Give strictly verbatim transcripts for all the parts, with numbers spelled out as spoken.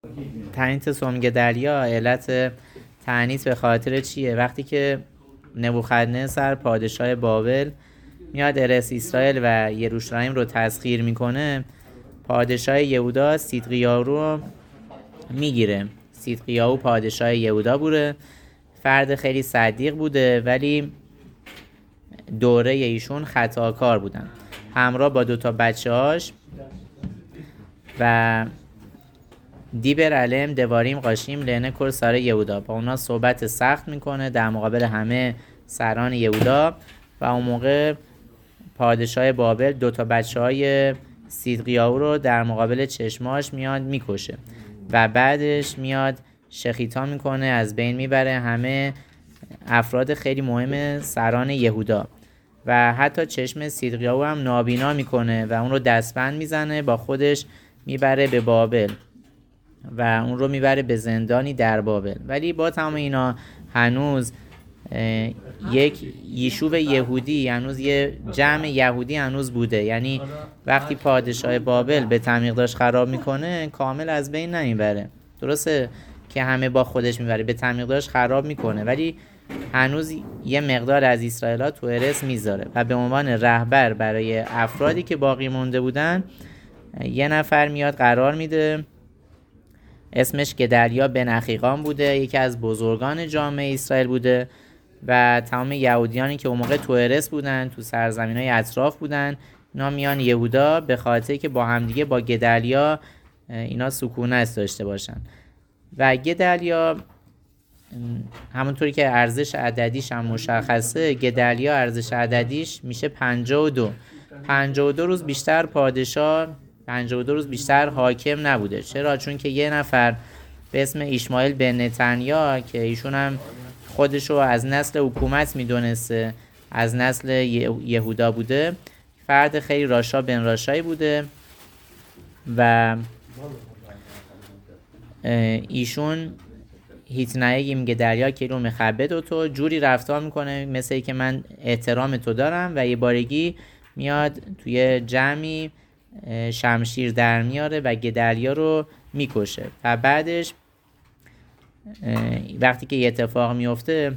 تعنیت سوم گدالیا علت تعنیت به خاطر چیه؟ وقتی که نبوخدنصر پادشاه بابل میاد ارث اسرائیل و یروشلایم رو تسخیر میکنه، پادشاه یهودا صدقیاهو رو میگیره. صدقیاهو پادشاه یهودا بوده، فرد خیلی صدیق بوده، ولی دوره ایشون خطاکار بودن. همراه با دوتا بچه هاش و دیبر علم دواریم قاشیم لعنه کل سر یهودا، با اونا صحبت سخت میکنه در مقابل همه سران یهودا. و اون موقع پادشاه بابل دوتا بچه های صدقیاهو رو در مقابل چشماش میاد میکشه و بعدش میاد شخیتا میکنه، از بین میبره همه افراد خیلی مهم سران یهودا و حتی چشم صدقیاهو هم نابینا میکنه و اون رو دستبند میزنه، با خودش میبره به بابل و اون رو میبره به زندانی در بابل. ولی با تمام اینا هنوز یک یشوع یهودی، هنوز یه جمع یهودی هنوز بوده. یعنی وقتی پادشاه بابل به تعمیق داشت خراب میکنه، کامل از بین نمیبره. درسته که همه با خودش میبره، به تعمیق داشت خراب میکنه، ولی هنوز یه مقدار از اسرائیل‌ها تو ارث میذاره و به عنوان رهبر برای افرادی که باقی مونده بودن یه نفر میاد قرار میده، اسمش گدالیا بن اخیقام بوده، یکی از بزرگان جامعه اسرائیل بوده و تمام یهودیانی که اون موقع تو ارث بودن، تو سرزمین‌های اطراف بودن، اینا میان یهودا به خاطر که با همدیگه با گدالیا اینا سکونت داشته باشن. و گدالیا همونطوری که ارزش عددیش هم مشخصه، گدالیا ارزش عددیش میشه پنجاه و دو. پنجاه و دو روز بیشتر پادشاه، پنجاه و دو روز بیشتر حاکم نبوده. چرا؟ چون که یه نفر به اسم اشمائیل بن نتنیا که ایشون هم خودشو از نسل حکومت میدونسته، از نسل یهودا بوده، فرد خیلی راشا بن راشایی بوده و ایشون هیچ نهیگیم گدالیا که رو مخبد و تو جوری رفتار میکنه مثل که من احترام تو دارم و یه بارگی میاد توی جمعی شمشیر در میاره و گدالیا رو میکشه. و بعدش وقتی که یه اتفاق میفته،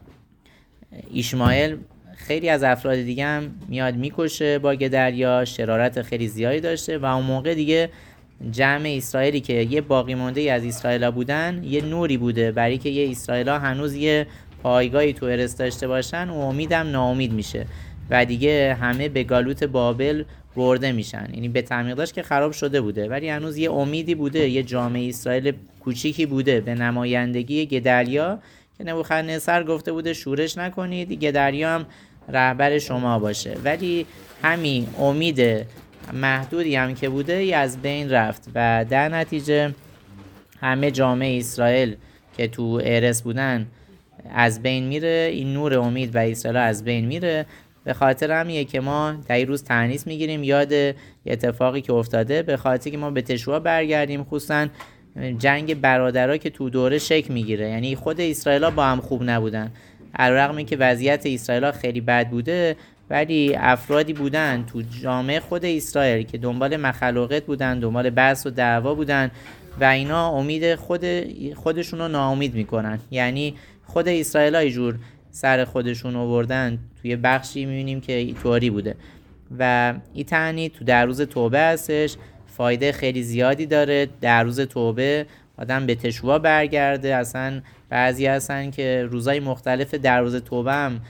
اشمائیل خیلی از افراد دیگه هم میاد میکشه با گدالیا، شرارت خیلی زیادی داشته و اون موقع دیگه جمع اسرائیلی که یه باقی مونده از اسرائیلا بودن یه نوری بوده برای که یه اسرائیلا هنوز یه پایگاهی تو ارث داشته باشن و امیدم ناامید میشه و دیگه همه به گالوت بابل برده میشن. یعنی به تعمیق داشت که خراب شده بوده، ولی هنوز یه امیدی بوده، یه جامعه اسرائیل کوچیکی بوده به نمایندگی گدالیا که نبوخدنصر گفته بوده شورش نکنید، گدالیا هم رهبر شما باشه. ولی همین امید محدودی هم که بوده از بین رفت و در نتیجه همه جامعه اسرائیل که تو ارث بودن از بین میره، این نور امید و اسرائیل از بین میره. به خاطر همیه که ما در این روز تعنیس میگیریم یاد اتفاقی که افتاده، به خاطر که ما به تشوع برگردیم، خصوصا جنگ برادرها که تو دوره شکل میگیره. یعنی خود اسرائیل‌ها با هم خوب نبودن، علیرغم اینکه وضعیت اسرائیل‌ها خیلی بد بوده، ولی افرادی بودن تو جامعه خود اسرائیل که دنبال مخلوقات بودن، دنبال بحث و دعوا بودن و اینا امید خود خودشون رو ناامید میکنن. یعنی خود اسرائیل‌ها یه جور سر خودشون آوردن. توی بخشی میبینیم که اینطوری بوده و این تعنی تو در روز توبه هستش، فایده خیلی زیادی داره. در روز توبه آدم به تشوع برگرده. اصلا بعضی هستن که روزای مختلف در روز توبه هم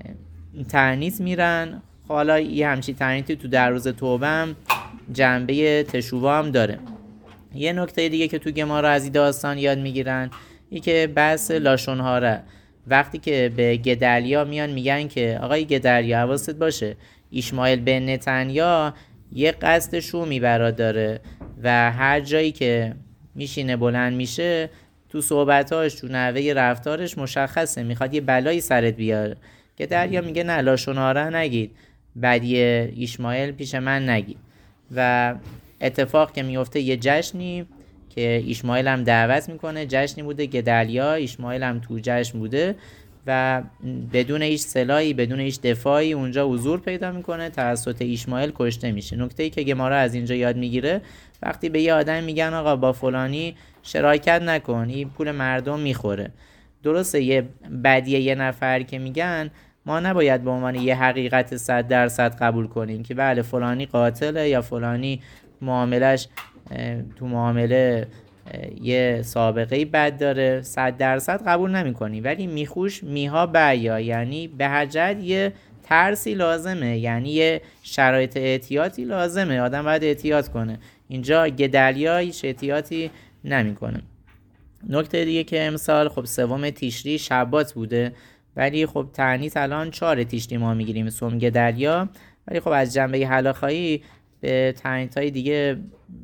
تعنیت میرن. حالا یه همچی تعنیتی تو در روز توبه هم جنبه تشوع هم داره. یه نکته دیگه که تو گمارا از این داستان یاد میگیرن این که بحث لاشون‌هاره. وقتی که به گدالیا میان میگن که آقای گدالیا حواست باشه اشمائیل بن نتنیا یه قصد شومی برا داره و هر جایی که میشینه بلند میشه تو صحبتاش، تو نحوه رفتارش مشخصه میخواد یه بلایی سرت بیاره. گدالیا میگه نه، لاشون‌هاره نگید، بدی اشمائیل پیش من نگید. و اتفاق که میفته یه جشنی که اشمائیل هم دعوت میکنه، جشنی بوده گدالیا، اشمائیل هم تو جشن بوده و بدون هیچ سلاحی بدون هیچ دفاعی اونجا حضور پیدا میکنه، توسط ایشمائیل کشته میشه. نکته‌ای که گمارا از اینجا یاد میگیره وقتی به یه آدم میگن آقا با فلانی شراکت نکن، این پول مردم میخوره. درسته یه بدیه یه نفر که میگن، ما نباید به عنوان یه حقیقت صد درصد قبول کنیم که بله فلانی قاتله یا فلانی معاملش تو معامله یه سابقه بد داره، صد درصد قبول نمی کنیم. ولی میخوش میها بعیا، یعنی به هر جهت یه ترسی لازمه، یعنی یه شرایط احتیاطی لازمه، آدم باید احتیاط کنه. اینجا گدالیا هیچ احتیاطی نمی کنه. نکته دیگه که امسال خب سوم تیشری شبات بوده، ولی خب تعنیت الان چهار تیشری ما میگیریم سوم گدالیا، ولی خب از جنبه هلاخایی به تعنیت های دیگه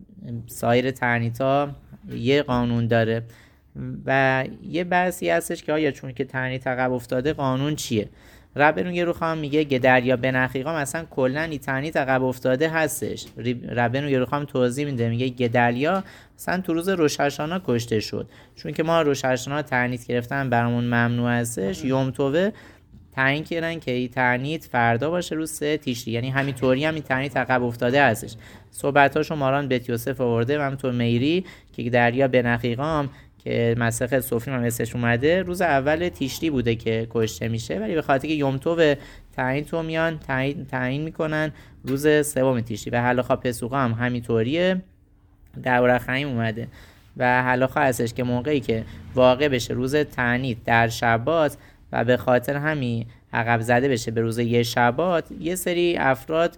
سایر تعنیت ها یه قانون داره و یه بحثی هستش که آیا چون که تعنیت عقب افتاده قانون چیه. ربنو یروخام میگه گدالیا بنخیقام اصلا کلا این تعنیت عقب افتاده هستش. ربنو یروخام توضیح میده، میگه گدالیا اصلا تو روز روش هاشانا کشته شد، چون که ما روش هاشانا تعنیت گرفتن برامون ممنوع هستش. یوم توبه تعیین کردن که این تعنیت فردا باشه روز سه تیشری، یعنی همینطوری هم این تعنیت عقب افتاده هستش. صحبتاشو ماران بیت یوسف آورده و همینطور میری که گدالیا بنخیقام که مسخ صوفی هم اسمش اومده روز اول تیشری بوده که کشته میشه، ولی به خاطر که یوم توبه تعیین تو میان تعیین تعیین میکنن روز سوم تیشری. و هلاخا پسوقا هم همینطوریه در ورخیم اومده و هلاخا هستش که موقعی که واقع بشه روز تعنیت در شبات و به خاطر همین عقب زده بشه به روز یه شبات، یه سری افراد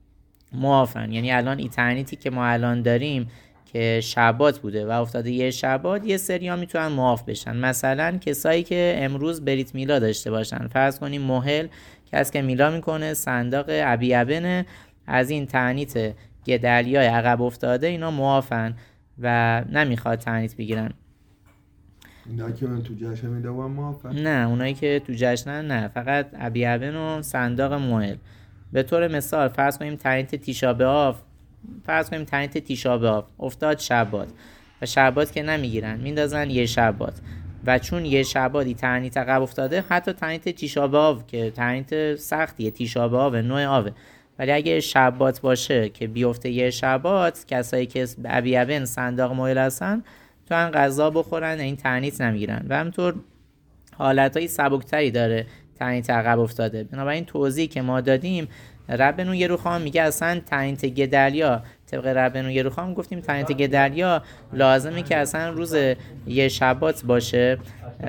معافن. یعنی الان این تعنیتی که ما الان داریم که شبات بوده و افتاده یه شبات، یه سری ها میتونن معاف بشن. مثلا کسایی که امروز بریت میلا داشته باشن، فرض کنیم مهل کسی که میلا میکنه صندوق ابی ابنه، از این تعنیت گدالیای عقب افتاده اینا معافن و نمیخواد تعنیت بگیرن. نه که من تو جشن میده و معافن؟ نه اونایی که تو جشنن نه، فقط ابی ابن و صندوق مهل. به طور مثال فرض کنیم تعنیت تیشا بآب، فرض کنیم تعنیت تیشا بآب افتاد شبات و شبات که نمیگیرن میندازن یه شبات، و چون یه شباتی تعنیت عقب افتاده، حتی تعنیت تیشا بآب که تعنیت سختیه، تیشا بآب نوع آوه، ولی اگه شبات باشه که بیفته یه شبات، کسایی که ابی ابن صندوق مهل هستن تو ان غذا بخورن این تعنیت نمیگیرن. و همینطور حالتهای سبکتری داره تعنیت عقب افتاده. بنابراین توضیحی که ما دادیم، ربنو یروخام میگه اصلا تعنیت گدالیا، طبق ربنو یروخام گفتیم تعنیت گدالیا لازمه که اصلا روز یه شبات باشه،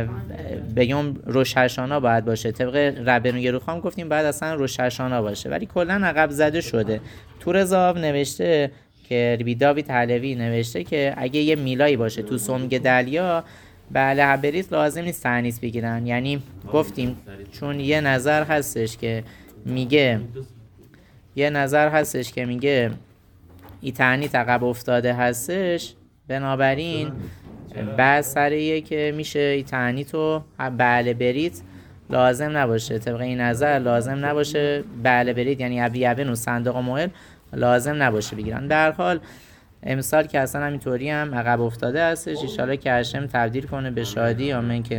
بگم روش هاشانا باید باشه. طبق ربنو یروخام گفتیم باید اصلا روش هاشانا باشه، ولی کلا عقب زده شده. تور زاو نوشته که ربی داوید حلوی نوشته که اگه یه میلایی باشه تو سوم گدالیا، بله حبریت لازم نیست تعنیت بگیرن. یعنی گفتیم چون یه نظر هستش که میگه یه نظر هستش که میگه این تعنیت عقب افتاده هستش، بنابراین بعد سریه که میشه این تعنیت رو بله برید لازم نباشه. طبق این نظر لازم نباشه بله برید، یعنی ابی ابن و صندوق مهل لازم نباشه بگیرن. به هر حال امسال که اصلا همینطوری هم عقب افتاده هستش، ان شاءالله که هشم تبدیل کنه به شادی. آمین. که